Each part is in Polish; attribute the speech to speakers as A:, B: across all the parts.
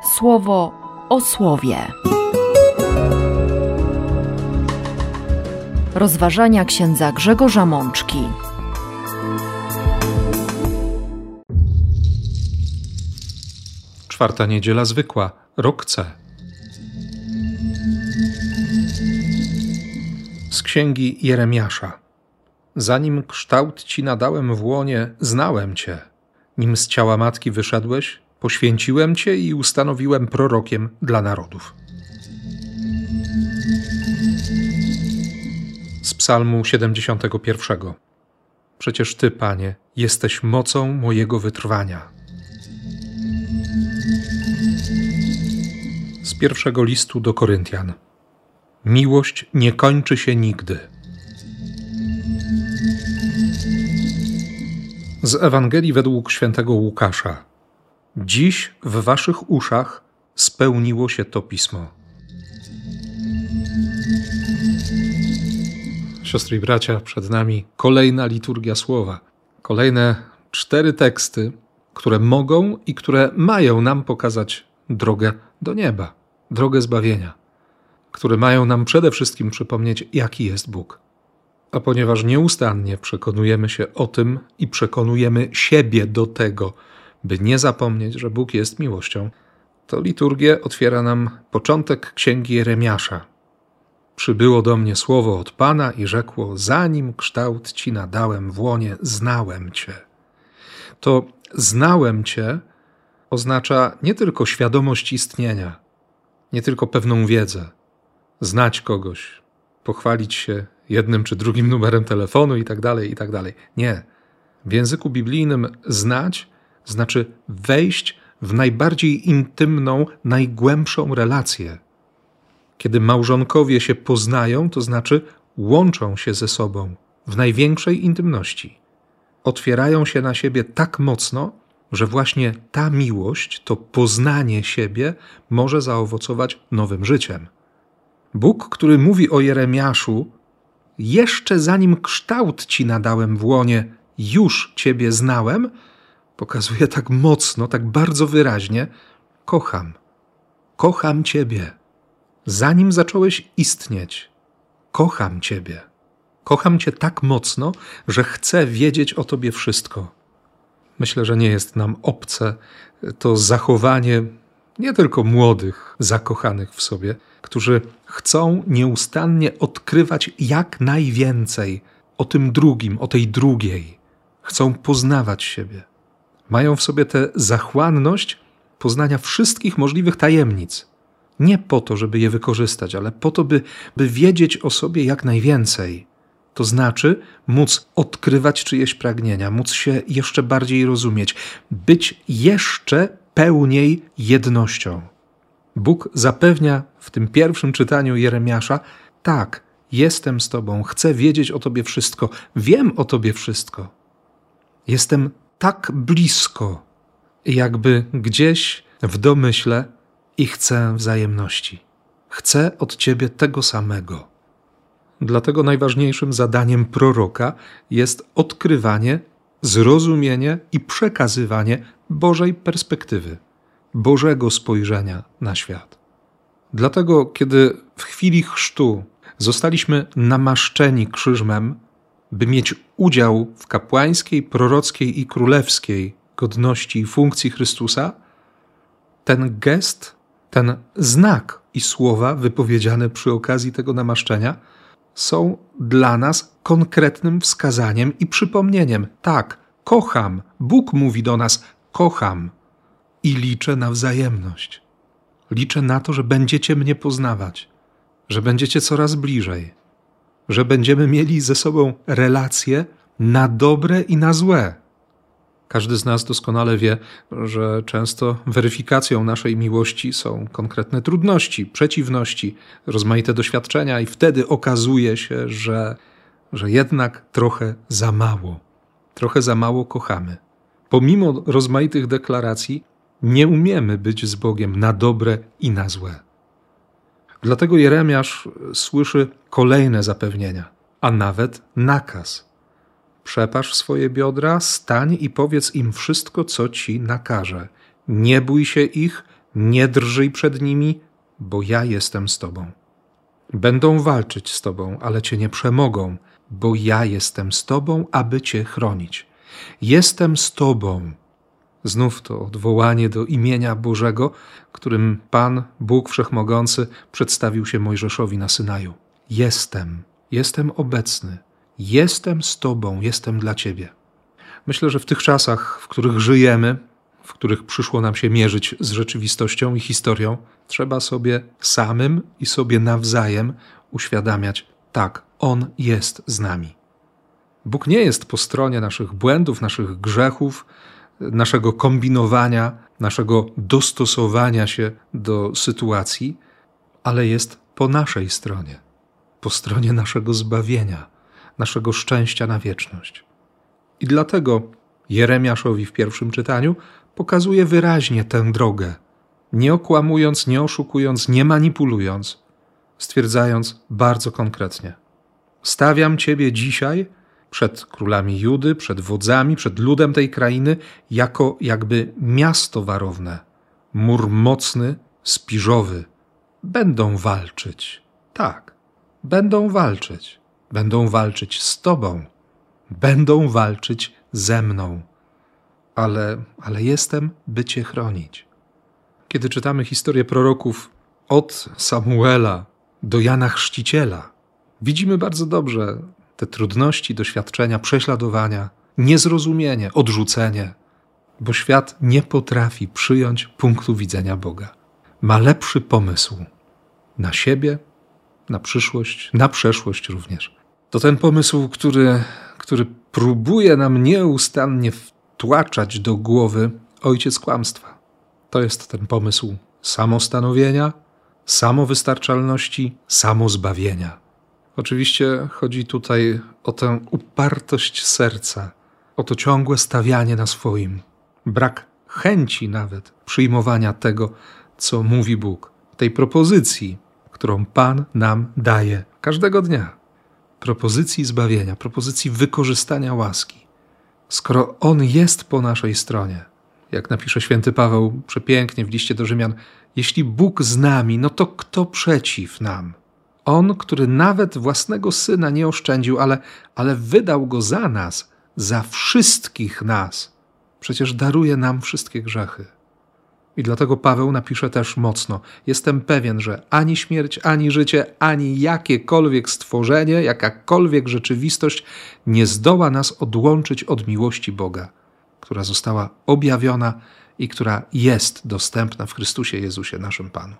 A: Słowo o słowie. Rozważania księdza Grzegorza Mączki.
B: Czwarta niedziela zwykła, rok C. Z księgi Jeremiasza. Zanim kształt ci nadałem w łonie, znałem cię. Nim z ciała matki wyszedłeś, poświęciłem cię i ustanowiłem prorokiem dla narodów. Z Psalmu 71. Przecież Ty, Panie, jesteś mocą mojego wytrwania. Z pierwszego listu do Koryntian. Miłość nie kończy się nigdy. Z Ewangelii według świętego Łukasza. Dziś w waszych uszach spełniło się to pismo. Siostry i bracia, przed nami kolejna liturgia słowa. Kolejne 4 teksty, które mogą i które mają nam pokazać drogę do nieba, drogę zbawienia, które mają nam przede wszystkim przypomnieć, jaki jest Bóg. A ponieważ nieustannie przekonujemy się o tym i przekonujemy siebie do tego, by nie zapomnieć, że Bóg jest miłością, to liturgię otwiera nam początek księgi Jeremiasza. Przybyło do mnie słowo od Pana i rzekło, zanim kształt ci nadałem w łonie, znałem cię. To znałem cię oznacza nie tylko świadomość istnienia, nie tylko pewną wiedzę, znać kogoś, pochwalić się jednym czy drugim numerem telefonu i tak dalej. Nie. W języku biblijnym znać znaczy wejść w najbardziej intymną, najgłębszą relację. Kiedy małżonkowie się poznają, to znaczy łączą się ze sobą w największej intymności. Otwierają się na siebie tak mocno, że właśnie ta miłość, to poznanie siebie może zaowocować nowym życiem. Bóg, który mówi o Jeremiaszu, jeszcze zanim kształt ci nadałem w łonie, już ciebie znałem, pokazuje tak mocno, tak bardzo wyraźnie, kocham ciebie. Zanim zacząłeś istnieć, kocham ciebie. Kocham cię tak mocno, że chcę wiedzieć o tobie wszystko. Myślę, że nie jest nam obce to zachowanie nie tylko młodych, zakochanych w sobie, którzy chcą nieustannie odkrywać jak najwięcej o tym drugim, o tej drugiej. Chcą poznawać siebie. Mają w sobie tę zachłanność poznania wszystkich możliwych tajemnic. Nie po to, żeby je wykorzystać, ale po to, by wiedzieć o sobie jak najwięcej. To znaczy móc odkrywać czyjeś pragnienia, móc się jeszcze bardziej rozumieć, być jeszcze pełniej jednością. Bóg zapewnia w tym pierwszym czytaniu Jeremiasza, tak, jestem z tobą, chcę wiedzieć o tobie wszystko, wiem o tobie wszystko. Jestem tak blisko, jakby gdzieś w domyśle i chcę wzajemności. Chcę od ciebie tego samego. Dlatego najważniejszym zadaniem proroka jest odkrywanie, zrozumienie i przekazywanie Bożej perspektywy, Bożego spojrzenia na świat. Dlatego, kiedy w chwili chrztu zostaliśmy namaszczeni krzyżmem, by mieć udział w kapłańskiej, prorockiej i królewskiej godności i funkcji Chrystusa, ten gest, ten znak i słowa wypowiedziane przy okazji tego namaszczenia są dla nas konkretnym wskazaniem i przypomnieniem. Tak, kocham. Bóg mówi do nas, kocham. I liczę na wzajemność. Liczę na to, że będziecie mnie poznawać, że będziecie coraz bliżej, że będziemy mieli ze sobą relacje na dobre i na złe. Każdy z nas doskonale wie, że często weryfikacją naszej miłości są konkretne trudności, przeciwności, rozmaite doświadczenia i wtedy okazuje się, że jednak trochę za mało kochamy. Pomimo rozmaitych deklaracji nie umiemy być z Bogiem na dobre i na złe. Dlatego Jeremiasz słyszy kolejne zapewnienia, a nawet nakaz. Przepasz swoje biodra, stań i powiedz im wszystko, co ci nakażę. Nie bój się ich, Nie drżyj przed nimi, bo ja jestem z tobą. Będą walczyć z tobą, ale cię nie przemogą, bo ja jestem z tobą, aby cię chronić. Jestem z tobą. Znów to odwołanie do imienia Bożego, którym Pan, Bóg Wszechmogący, przedstawił się Mojżeszowi na Synaju. Jestem obecny, jestem z tobą, jestem dla ciebie. Myślę, że w tych czasach, w których żyjemy, w których przyszło nam się mierzyć z rzeczywistością i historią, trzeba sobie samym i sobie nawzajem uświadamiać, tak, On jest z nami. Bóg nie jest po stronie naszych błędów, naszych grzechów, naszego kombinowania, naszego dostosowania się do sytuacji, ale jest po naszej stronie, po stronie naszego zbawienia, naszego szczęścia na wieczność. I dlatego Jeremiaszowi w pierwszym czytaniu pokazuje wyraźnie tę drogę, nie okłamując, nie oszukując, nie manipulując, stwierdzając bardzo konkretnie: stawiam ciebie dzisiaj przed królami Judy, przed wodzami, przed ludem tej krainy, jako jakby miasto warowne, mur mocny, spiżowy. Będą walczyć. Tak, będą walczyć. Będą walczyć z tobą. Będą walczyć ze mną. Ale jestem, by cię chronić. Kiedy czytamy historię proroków od Samuela do Jana Chrzciciela, widzimy bardzo dobrze te trudności, doświadczenia, prześladowania, niezrozumienie, odrzucenie, bo świat nie potrafi przyjąć punktu widzenia Boga. Ma lepszy pomysł na siebie, na przyszłość, na przeszłość również. To ten pomysł, który próbuje nam nieustannie wtłaczać do głowy ojciec kłamstwa. To jest ten pomysł samostanowienia, samowystarczalności, samozbawienia. Oczywiście chodzi tutaj o tę upartość serca, o to ciągłe stawianie na swoim, brak chęci nawet przyjmowania tego, co mówi Bóg, tej propozycji, którą Pan nam daje każdego dnia. Propozycji zbawienia, propozycji wykorzystania łaski. Skoro On jest po naszej stronie, jak napisze święty Paweł przepięknie w liście do Rzymian, jeśli Bóg z nami, no to kto przeciw nam? On, który nawet własnego Syna nie oszczędził, ale wydał Go za nas, za wszystkich nas. Przecież daruje nam wszystkie grzechy. I dlatego Paweł napisze też mocno: jestem pewien, że ani śmierć, ani życie, ani jakiekolwiek stworzenie, jakakolwiek rzeczywistość nie zdoła nas odłączyć od miłości Boga, która została objawiona i która jest dostępna w Chrystusie Jezusie, naszym Panu.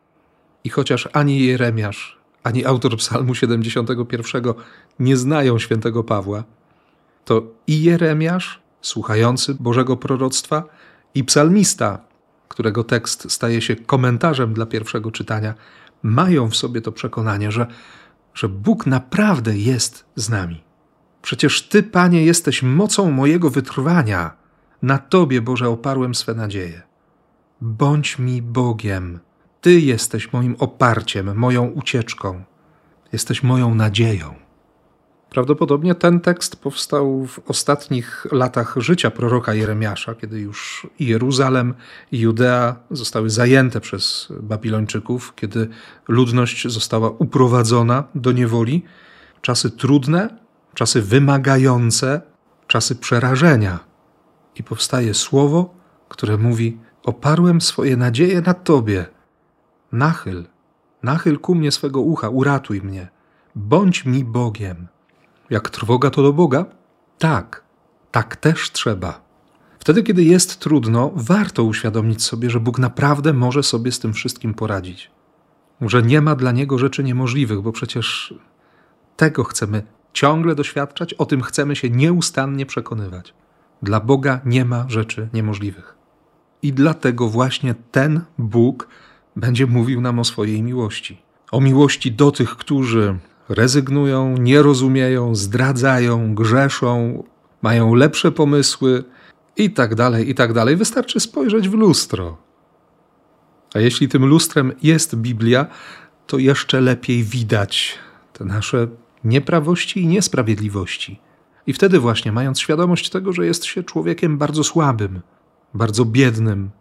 B: I chociaż ani Jeremiasz, ani autor Psalmu 71 nie znają świętego Pawła, to i Jeremiasz, słuchający Bożego proroctwa, i psalmista, którego tekst staje się komentarzem dla pierwszego czytania, mają w sobie to przekonanie, że Bóg naprawdę jest z nami. Przecież Ty, Panie, jesteś mocą mojego wytrwania. Na Tobie, Boże, oparłem swe nadzieje. Bądź mi Bogiem. Ty jesteś moim oparciem, moją ucieczką. Jesteś moją nadzieją. Prawdopodobnie ten tekst powstał w ostatnich latach życia proroka Jeremiasza, kiedy już i Jeruzalem, i Judea zostały zajęte przez Babilończyków, kiedy ludność została uprowadzona do niewoli. Czasy trudne, czasy wymagające, czasy przerażenia. I powstaje słowo, które mówi: oparłem swoje nadzieje na Tobie. Nachyl ku mnie swego ucha, uratuj mnie. Bądź mi Bogiem. Jak trwoga to do Boga? Tak też trzeba. Wtedy, kiedy jest trudno, warto uświadomić sobie, że Bóg naprawdę może sobie z tym wszystkim poradzić. Że nie ma dla Niego rzeczy niemożliwych, bo przecież tego chcemy ciągle doświadczać, o tym chcemy się nieustannie przekonywać. Dla Boga nie ma rzeczy niemożliwych. I dlatego właśnie ten Bóg będzie mówił nam o swojej miłości. O miłości do tych, którzy rezygnują, nie rozumieją, zdradzają, grzeszą, mają lepsze pomysły i tak dalej. Wystarczy spojrzeć w lustro. A jeśli tym lustrem jest Biblia, to jeszcze lepiej widać te nasze nieprawości i niesprawiedliwości. I wtedy właśnie, mając świadomość tego, że jest się człowiekiem bardzo słabym, bardzo biednym,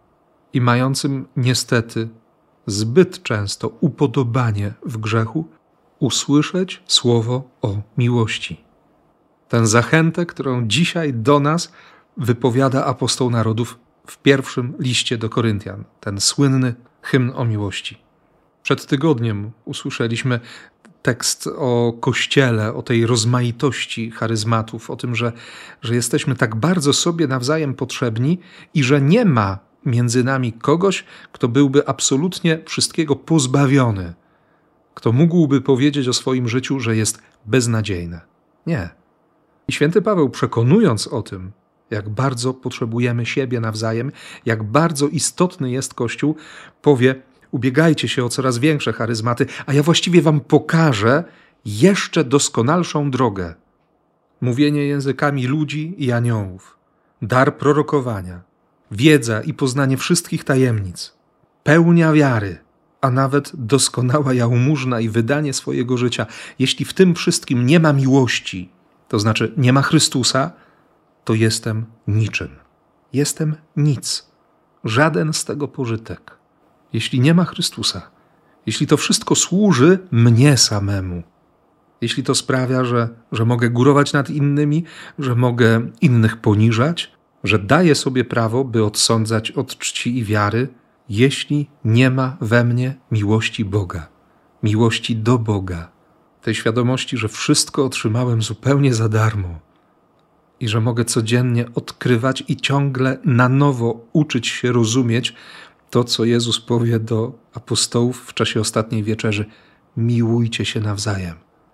B: i mającym niestety zbyt często upodobanie w grzechu, usłyszeć słowo o miłości. Tę zachętę, którą dzisiaj do nas wypowiada apostoł narodów w pierwszym liście do Koryntian, ten słynny hymn o miłości. Przed tygodniem usłyszeliśmy tekst o Kościele, o tej rozmaitości charyzmatów, o tym, że jesteśmy tak bardzo sobie nawzajem potrzebni i że nie ma między nami kogoś, kto byłby absolutnie wszystkiego pozbawiony, kto mógłby powiedzieć o swoim życiu, że jest beznadziejne. Nie. I święty Paweł, przekonując o tym, jak bardzo potrzebujemy siebie nawzajem, jak bardzo istotny jest Kościół, powie: ubiegajcie się o coraz większe charyzmaty, a ja właściwie wam pokażę jeszcze doskonalszą drogę. Mówienie językami ludzi i aniołów, dar prorokowania, wiedza i poznanie wszystkich tajemnic, pełnia wiary, a nawet doskonała jałmużna i wydanie swojego życia. Jeśli w tym wszystkim nie ma miłości, to znaczy nie ma Chrystusa, to jestem niczym. Jestem nic. Żaden z tego pożytek. Jeśli nie ma Chrystusa, jeśli to wszystko służy mnie samemu, jeśli to sprawia, że mogę górować nad innymi, że mogę innych poniżać, że daję sobie prawo, by odsądzać od czci i wiary, jeśli nie ma we mnie miłości Boga, miłości do Boga, tej świadomości, że wszystko otrzymałem zupełnie za darmo i że mogę codziennie odkrywać i ciągle na nowo uczyć się rozumieć to, co Jezus powie do apostołów w czasie ostatniej wieczerzy: miłujcie się nawzajem.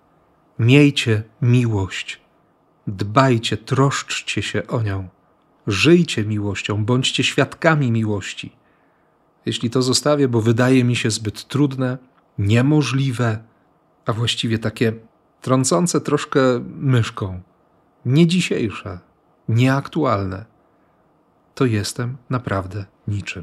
B: Miejcie miłość. Dbajcie, troszczcie się o nią. Żyjcie miłością, bądźcie świadkami miłości. Jeśli to zostawię, bo wydaje mi się zbyt trudne, niemożliwe, a właściwie takie trącące troszkę myszką, nie dzisiejsze, nieaktualne, to jestem naprawdę niczym.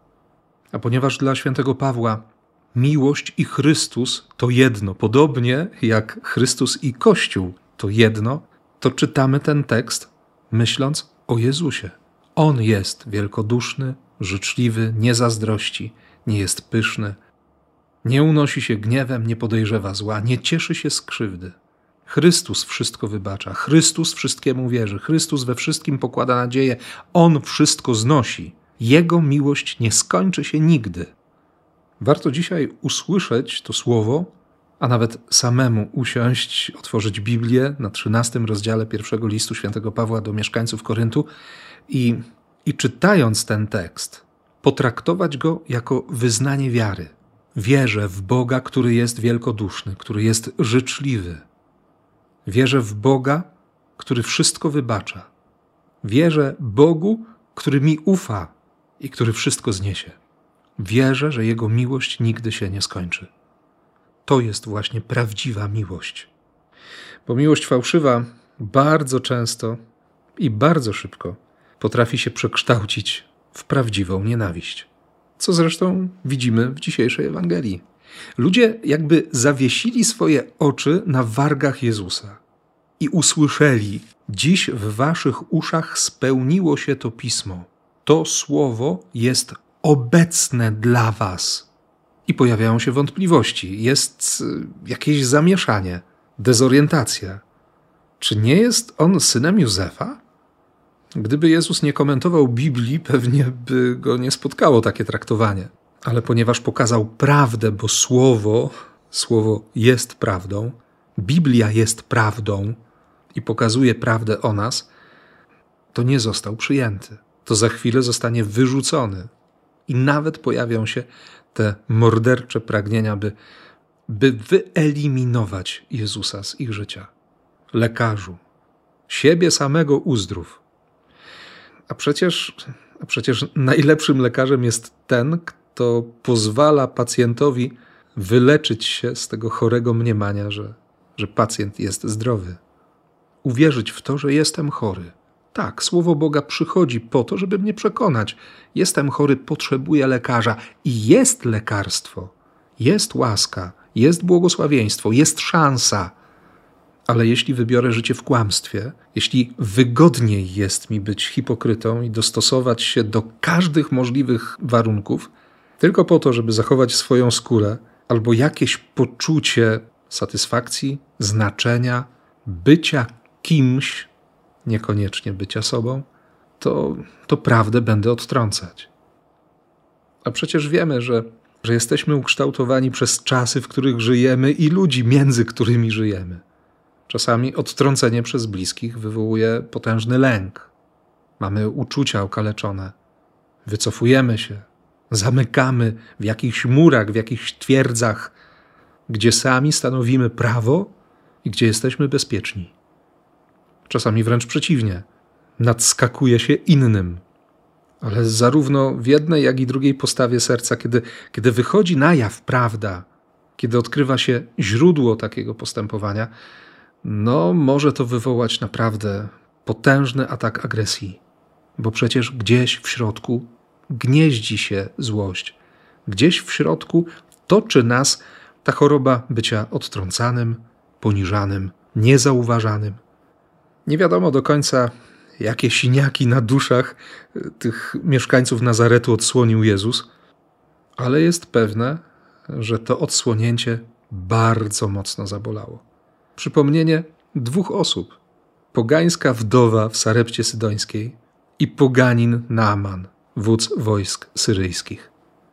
B: A ponieważ dla świętego Pawła miłość i Chrystus to jedno, podobnie jak Chrystus i Kościół to jedno, to czytamy ten tekst myśląc o Jezusie. On jest wielkoduszny, życzliwy, nie zazdrości, nie jest pyszny, nie unosi się gniewem, nie podejrzewa zła, nie cieszy się z krzywdy. Chrystus wszystko wybacza, Chrystus wszystkiemu wierzy, Chrystus we wszystkim pokłada nadzieję, On wszystko znosi. Jego miłość nie skończy się nigdy. Warto dzisiaj usłyszeć to słowo, a nawet samemu usiąść, otworzyć Biblię na 13 rozdziale pierwszego listu świętego Pawła do mieszkańców Koryntu i czytając ten tekst, potraktować go jako wyznanie wiary. Wierzę w Boga, który jest wielkoduszny, który jest życzliwy. Wierzę w Boga, który wszystko wybacza. Wierzę Bogu, który mi ufa i który wszystko zniesie. Wierzę, że Jego miłość nigdy się nie skończy. To jest właśnie prawdziwa miłość. Bo miłość fałszywa bardzo często i bardzo szybko potrafi się przekształcić w prawdziwą nienawiść. Co zresztą widzimy w dzisiejszej Ewangelii. Ludzie jakby zawiesili swoje oczy na wargach Jezusa i usłyszeli: dziś w waszych uszach spełniło się to pismo. To słowo jest obecne dla was. I pojawiają się wątpliwości. Jest jakieś zamieszanie, dezorientacja. Czy nie jest on synem Józefa? Gdyby Jezus nie komentował Biblii, pewnie by go nie spotkało takie traktowanie. Ale ponieważ pokazał prawdę, bo słowo jest prawdą, Biblia jest prawdą i pokazuje prawdę o nas, to nie został przyjęty. To za chwilę zostanie wyrzucony. I nawet pojawią się te mordercze pragnienia, by wyeliminować Jezusa z ich życia. Lekarzu, siebie samego uzdrów. A przecież najlepszym lekarzem jest ten, kto pozwala pacjentowi wyleczyć się z tego chorego mniemania, że pacjent jest zdrowy. Uwierzyć w to, że jestem chory. Tak, Słowo Boga przychodzi po to, żeby mnie przekonać. Jestem chory, potrzebuję lekarza i jest lekarstwo, jest łaska, jest błogosławieństwo, jest szansa. Ale jeśli wybiorę życie w kłamstwie, jeśli wygodniej jest mi być hipokrytą i dostosować się do każdych możliwych warunków, tylko po to, żeby zachować swoją skórę albo jakieś poczucie satysfakcji, znaczenia, bycia kimś, niekoniecznie bycia sobą, to prawdę będę odtrącać. A przecież wiemy, że jesteśmy ukształtowani przez czasy, w których żyjemy i ludzi, między którymi żyjemy. Czasami odtrącenie przez bliskich wywołuje potężny lęk. Mamy uczucia okaleczone. Wycofujemy się, zamykamy w jakichś murach, w jakichś twierdzach, gdzie sami stanowimy prawo i gdzie jesteśmy bezpieczni. Czasami wręcz przeciwnie. Nadskakuje się innym. Ale zarówno w jednej, jak i drugiej postawie serca, kiedy wychodzi na jaw prawda, kiedy odkrywa się źródło takiego postępowania, może to wywołać naprawdę potężny atak agresji. Bo przecież gdzieś w środku gnieździ się złość. Gdzieś w środku toczy nas ta choroba bycia odtrącanym, poniżanym, niezauważanym. Nie wiadomo do końca, jakie siniaki na duszach tych mieszkańców Nazaretu odsłonił Jezus, ale jest pewne, że to odsłonięcie bardzo mocno zabolało. Przypomnienie 2 osób. Pogańska wdowa w Sarepcie Sydońskiej i poganin Naaman, wódz wojsk syryjskich.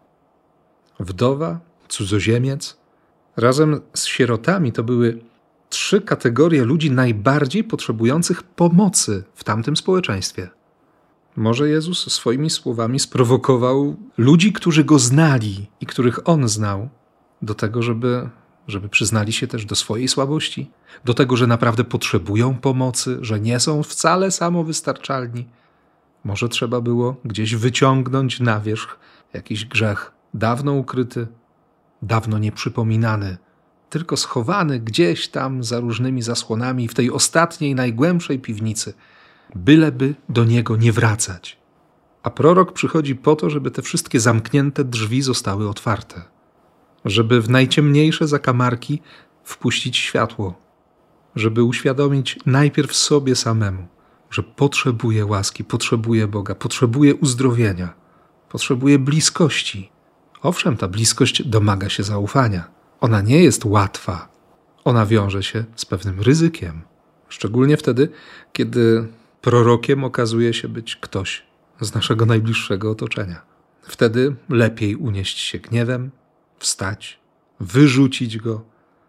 B: Wdowa, cudzoziemiec, razem z sierotami to były 3 kategorie ludzi najbardziej potrzebujących pomocy w tamtym społeczeństwie. Może Jezus swoimi słowami sprowokował ludzi, którzy Go znali i których On znał, do tego, żeby przyznali się też do swojej słabości, do tego, że naprawdę potrzebują pomocy, że nie są wcale samowystarczalni. Może trzeba było gdzieś wyciągnąć na wierzch jakiś grzech dawno ukryty, dawno nieprzypominany, tylko schowany gdzieś tam za różnymi zasłonami w tej ostatniej, najgłębszej piwnicy, byleby do niego nie wracać. A prorok przychodzi po to, żeby te wszystkie zamknięte drzwi zostały otwarte, żeby w najciemniejsze zakamarki wpuścić światło, żeby uświadomić najpierw sobie samemu, że potrzebuje łaski, potrzebuje Boga, potrzebuje uzdrowienia, potrzebuje bliskości. Owszem, ta bliskość domaga się zaufania. Ona nie jest łatwa. Ona wiąże się z pewnym ryzykiem. Szczególnie wtedy, kiedy prorokiem okazuje się być ktoś z naszego najbliższego otoczenia. Wtedy lepiej unieść się gniewem, wstać, wyrzucić go,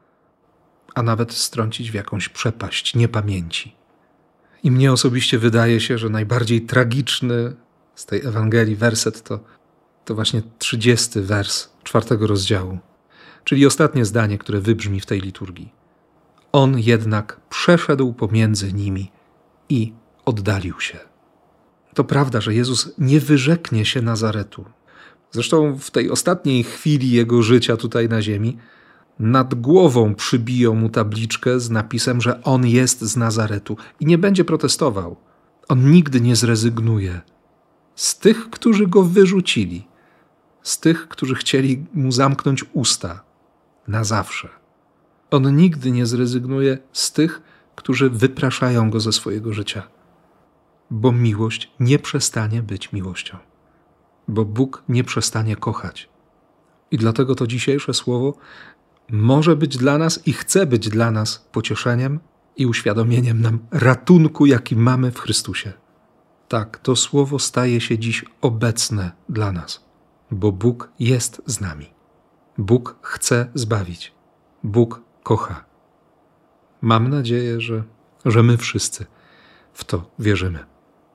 B: a nawet strącić w jakąś przepaść niepamięci. I mnie osobiście wydaje się, że najbardziej tragiczny z tej Ewangelii werset to właśnie 30 wers 4 rozdziału, czyli ostatnie zdanie, które wybrzmi w tej liturgii. On jednak przeszedł pomiędzy nimi i oddalił się. To prawda, że Jezus nie wyrzeknie się Nazaretu. Zresztą w tej ostatniej chwili Jego życia tutaj na ziemi nad głową przybiją mu tabliczkę z napisem, że On jest z Nazaretu i nie będzie protestował. On nigdy nie zrezygnuje z tych, którzy Go wyrzucili, z tych, którzy chcieli Mu zamknąć usta na zawsze. On nigdy nie zrezygnuje z tych, którzy wypraszają Go ze swojego życia, bo miłość nie przestanie być miłością, bo Bóg nie przestanie kochać. I dlatego to dzisiejsze słowo może być dla nas i chce być dla nas pocieszeniem i uświadomieniem nam ratunku, jaki mamy w Chrystusie. Tak, to słowo staje się dziś obecne dla nas, bo Bóg jest z nami. Bóg chce zbawić. Bóg kocha. Mam nadzieję, że my wszyscy w to wierzymy.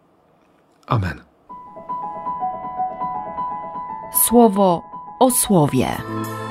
B: Amen.
A: Słowo o słowie.